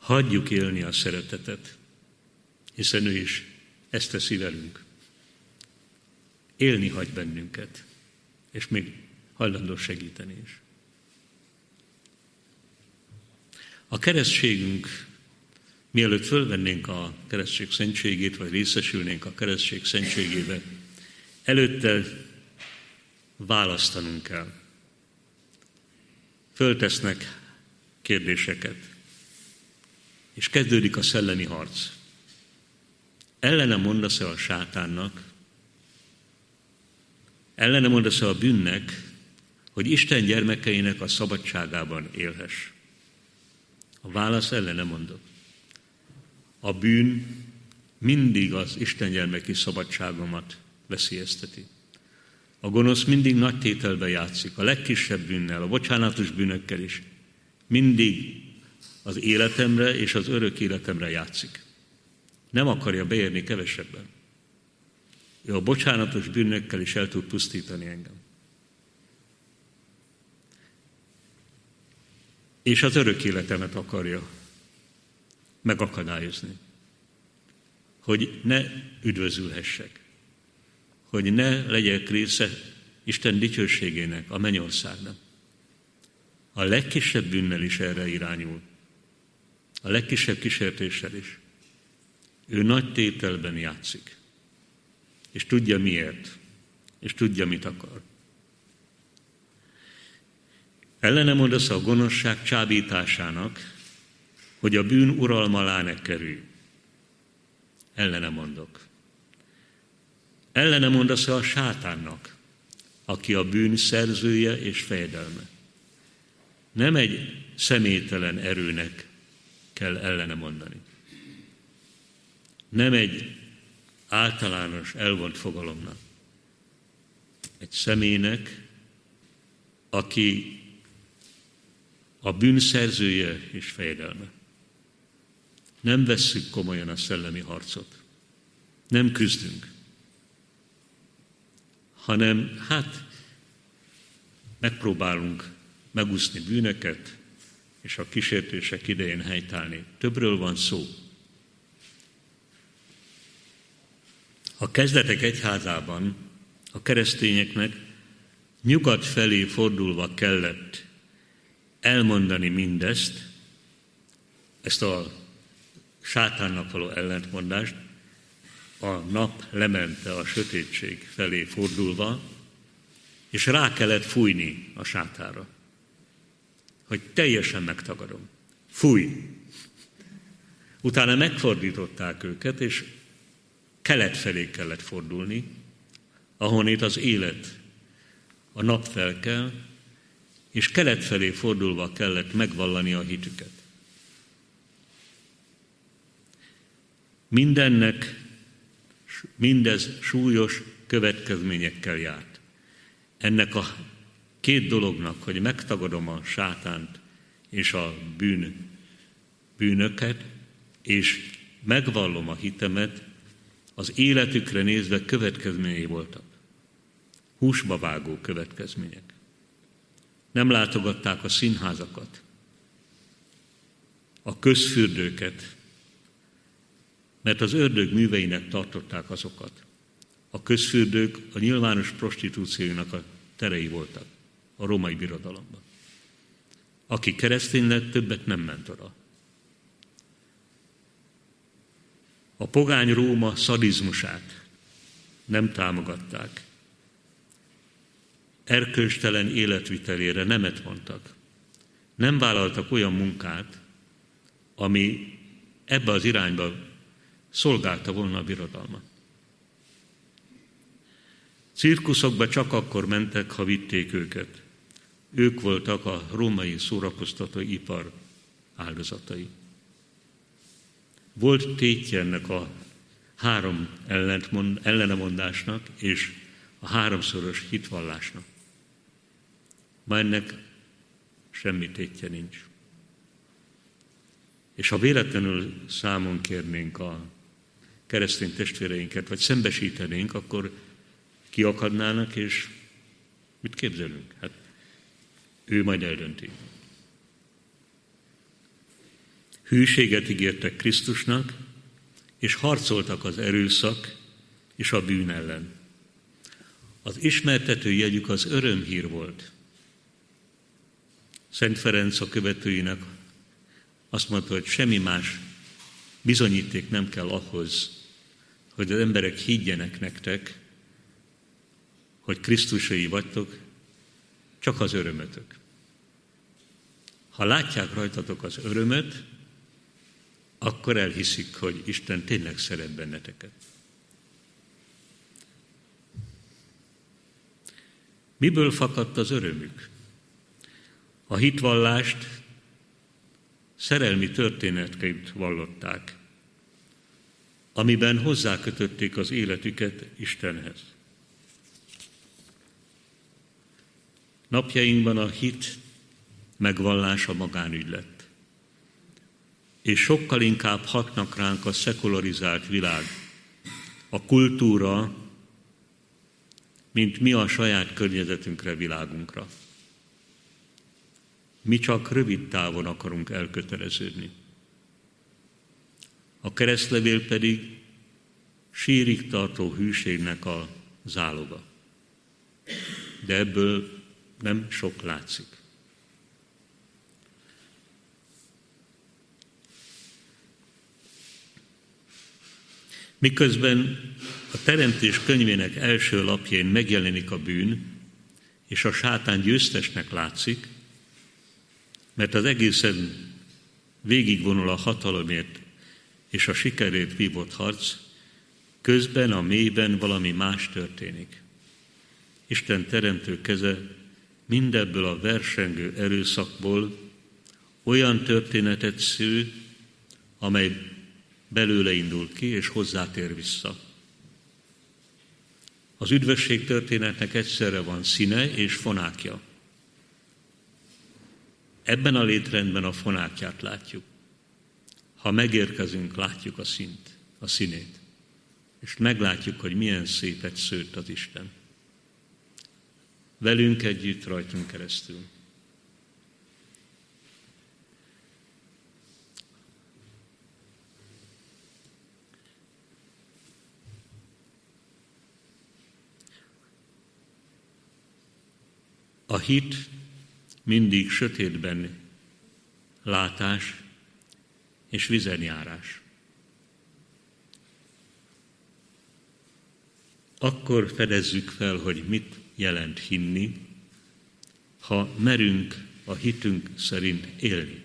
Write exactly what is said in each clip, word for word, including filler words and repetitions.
Hagyjuk élni a szeretetet, hiszen ő is ezt teszi velünk. Élni hagy bennünket, és még hajlandó segíteni is. A keresztségünk, mielőtt fölvennénk a keresztség szentségét, vagy részesülnénk a keresztség szentségébe, előtte választanunk kell. Föltesznek kérdéseket, és kezdődik a szellemi harc. Ellene mondasz-e a sátánnak, ellene mondasz-e a bűnnek, hogy Isten gyermekeinek a szabadságában élhess? A válasz ellene mondok. A bűn mindig az Isten gyermeki szabadságomat veszélyezteti. A gonosz mindig nagy tételbe játszik, a legkisebb bűnnel, a bocsánatos bűnökkel is. Mindig az életemre és az örök életemre játszik. Nem akarja beérni kevesebben. Ő a bocsánatos bűnökkel is el tud pusztítani engem. És az örök életemet akarja megakadályozni. Hogy ne üdvözülhessek. Hogy ne legyek része Isten dicsőségének, a mennyországnak. A legkisebb bűnnel is erre irányul. A legkisebb kísértéssel is. Ő nagy tételben játszik. És tudja miért. És tudja, mit akar. Ellene mondasz a gonoszság csábításának, hogy a bűn uralma alá ne kerülj. Ellene mondok. Ellene mondasz a sátánnak, aki a bűn szerzője és fejedelme. Nem egy személytelen erőnek kell ellene mondani. Nem egy általános elvont fogalomnak. Egy személynek, aki a bűn szerzője és fejedelme. Nem vesszük komolyan a szellemi harcot. Nem küzdünk. Hanem hát megpróbálunk megúszni bűnöket, és a kísértések idején helytállni. Többről van szó. A kezdetek egyházában a keresztényeknek nyugat felé fordulva kellett elmondani mindezt, ezt a sátánnak való ellentmondást, a nap lemente a sötétség felé fordulva, és rá kellett fújni a sátánra, hogy teljesen megtagadom. Fúj! Utána megfordították őket, és kelet felé kellett fordulni, ahonnét az élet, a nap felkel, és kelet felé fordulva kellett megvallani a hitüket. Mindennek, mindez súlyos következményekkel járt. Ennek a két dolognak, hogy megtagadom a sátánt és a bűn, bűnöket, és megvallom a hitemet, az életükre nézve következményei voltak. Húsba vágó következmények. Nem látogatták a színházakat, a közfürdőket, mert az ördög műveinek tartották azokat. A közfürdők a nyilvános prostitúciónak a terei voltak a római birodalomban. Aki keresztény lett, többet nem ment oda. A pogány Róma szadizmusát nem támogatták. Erkölcstelen életvitelére nemet mondtak. Nem vállaltak olyan munkát, ami ebbe az irányba szolgálta volna a birodalmat. Cirkuszokba csak akkor mentek, ha vitték őket. Ők voltak a római szórakoztató ipar áldozatai. Volt tétje ennek a három ellenemondásnak és a háromszoros hitvallásnak. Ma ennek semmi tétje nincs. És ha véletlenül számon kérnénk a keresztény testvéreinket, vagy szembesítenénk, akkor kiakadnának, és mit képzelünk? Hát ő majd eldönti. Hűséget ígértek Krisztusnak, és harcoltak az erőszak és a bűn ellen. Az ismertető jegyük az örömhír volt. Szent Ferenc a követőinek azt mondta, hogy semmi más bizonyíték nem kell ahhoz, hogy az emberek higgyenek nektek, hogy Krisztusai vagytok, csak az örömötök. Ha látják rajtatok az örömöt, akkor elhiszik, hogy Isten tényleg szeret benneteket. Miből fakadt az örömük? A hitvallást szerelmi történetként vallották, amiben hozzákötötték az életüket Istenhez. Napjainkban a hit megvallása magánügy lett, és sokkal inkább hatnak ránk a szekularizált világ, a kultúra, mint mi a saját környezetünkre, világunkra. Mi csak rövid távon akarunk elköteleződni. A keresztlevél pedig sírig tartó hűségnek a záloga. De ebből nem sok látszik. Miközben a Teremtés könyvének első lapjain megjelenik a bűn, és a sátán győztesnek látszik, mert az egészen végigvonul a hatalomért és a sikerért vívott harc, közben a mélyben valami más történik. Isten teremtő keze mindebből a versengő erőszakból olyan történetet szül, amely belőle indul ki, és hozzátér vissza. Az üdvösség történetnek egyszerre van színe és fonákja. Ebben a létrendben a fonákját látjuk. Ha megérkezünk, látjuk a színt, a színét, és meglátjuk, hogy milyen szépet szőtt az Isten. Velünk együtt, rajtunk keresztül. A hit mindig sötétben látás és vizenjárás. Akkor fedezzük fel, hogy mit jelent hinni, ha merünk a hitünk szerint élni.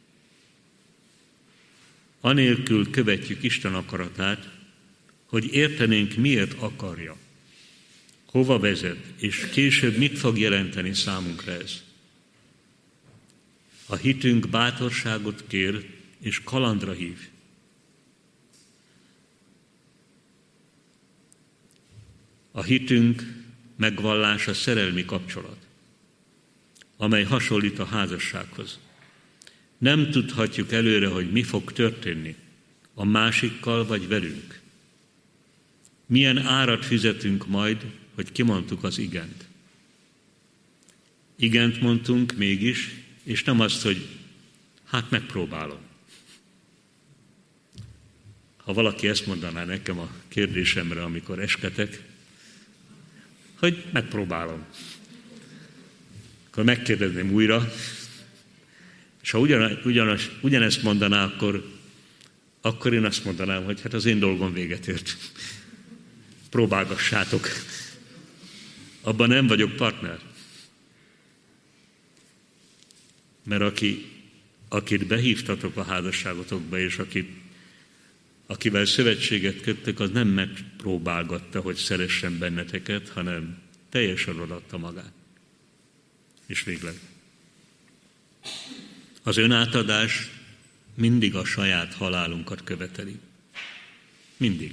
Anélkül követjük Isten akaratát, hogy értenénk, miért akarja, hova vezet, és később mit fog jelenteni számunkra ez. A hitünk bátorságot kér, és kalandra hív. A hitünk megvallása szerelmi kapcsolat, amely hasonlít a házassághoz. Nem tudhatjuk előre, hogy mi fog történni a másikkal vagy velünk. Milyen árat fizetünk majd, hogy kimondtuk az igent. Igent mondtunk mégis, és nem azt, hogy hát megpróbálom. Ha valaki ezt mondaná nekem a kérdésemre, amikor esketek, hogy megpróbálom. Akkor megkérdezném újra, és ha ugyan, ugyanas, ugyanezt mondaná, akkor, akkor én azt mondanám, hogy hát az én dolgom véget ért. Próbálgassátok. Abban nem vagyok partner. Mert aki, akit behívtatok a házasságotokba, és akit, akivel szövetséget köttek, az nem megpróbálgatta, hogy szeressen benneteket, hanem teljesen odaadta magát. És végleg. Az önátadás mindig a saját halálunkat követeli. Mindig.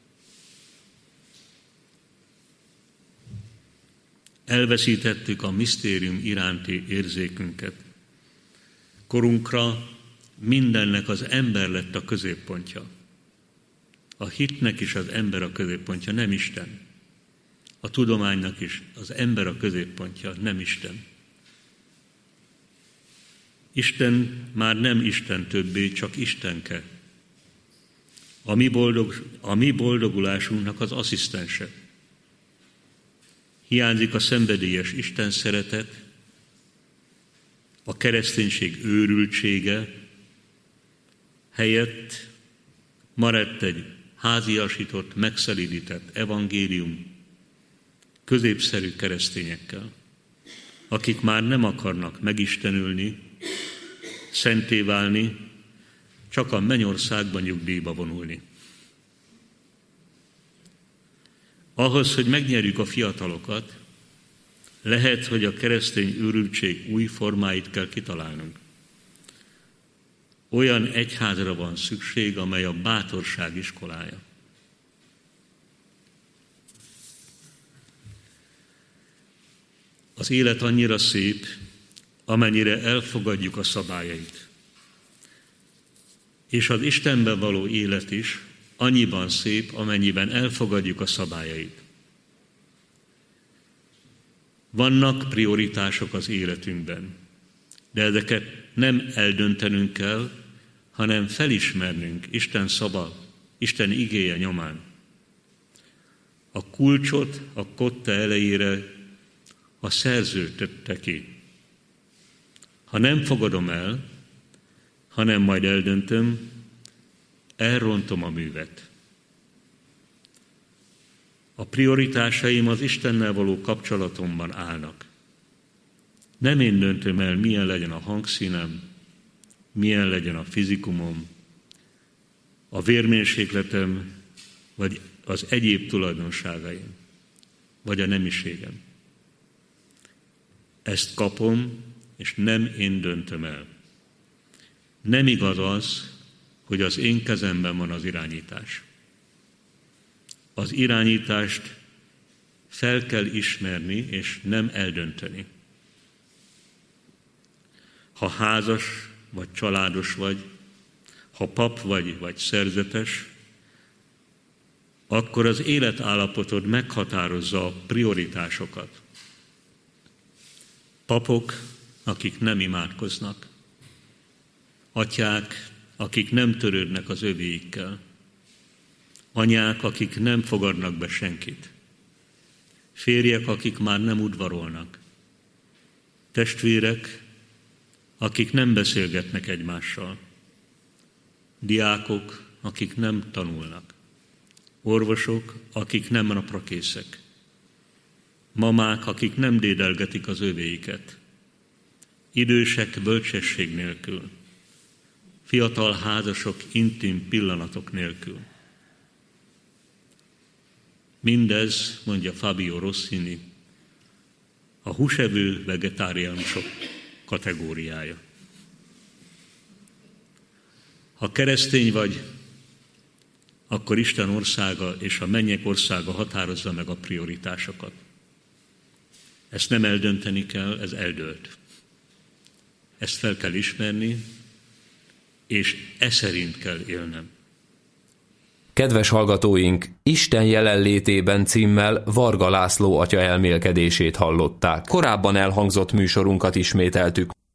Elveszítettük a misztérium iránti érzékünket. Korunkra mindennek az ember lett a középpontja. A hitnek is az ember a középpontja, nem Isten. A tudománynak is az ember a középpontja, nem Isten. Isten már nem Isten többé, csak Istenke. A mi, boldog, a mi boldogulásunknak az asszisztense. Hiányzik a szenvedélyes Isten szeretet, a kereszténység őrültsége, helyett maradt egy háziasított, megszelídített evangélium középszerű keresztényekkel, akik már nem akarnak megistenülni, szenté válni, csak a mennyországban nyugdíjba vonulni. Ahhoz, hogy megnyerjük a fiatalokat, lehet, hogy a keresztény őrültség új formáit kell kitalálnunk. Olyan egyházra van szükség, amely a bátorság iskolája. Az élet annyira szép, amennyire elfogadjuk a szabályait. És az Istenben való élet is annyiban szép, amennyiben elfogadjuk a szabályait. Vannak prioritások az életünkben, de ezeket nem eldöntenünk kell, hanem felismernünk Isten szava, Isten igéje nyomán. A kulcsot a kotta elejére a szerző tette ki. Ha nem fogadom el, hanem majd eldöntöm, elrontom a művet. A prioritásaim az Istennel való kapcsolatomban állnak. Nem én döntöm el, milyen legyen a hangszínem, milyen legyen a fizikumom, a vérmérsékletem, vagy az egyéb tulajdonságaim, vagy a nemiségem. Ezt kapom, és nem én döntöm el. Nem igaz az, hogy az én kezemben van az irányítás. Az irányítást fel kell ismerni, és nem eldönteni. Ha házas vagy családos vagy, ha pap vagy, vagy szerzetes, akkor az életállapotod meghatározza a prioritásokat. Papok, akik nem imádkoznak, atyák, akik nem törődnek az övéikkel, anyák, akik nem fogadnak be senkit, férjek, akik már nem udvarolnak, testvérek, akik nem beszélgetnek egymással, diákok, akik nem tanulnak, orvosok, akik nem naprakészek, mamák, akik nem dédelgetik az övéiket, idősek bölcsesség nélkül, fiatal házasok intim pillanatok nélkül. Mindez, mondja Fabio Rossini, a húsevő vegetáriánusok kategóriája. Ha keresztény vagy, akkor Isten országa és a mennyek országa határozza meg a prioritásokat. Ezt nem eldönteni kell, ez eldőlt. Ezt fel kell ismerni, és e szerint kell élnem. Kedves hallgatóink, Isten jelenlétében címmel Varga László atya elmélkedését hallották. Korábban elhangzott műsorunkat ismételtük.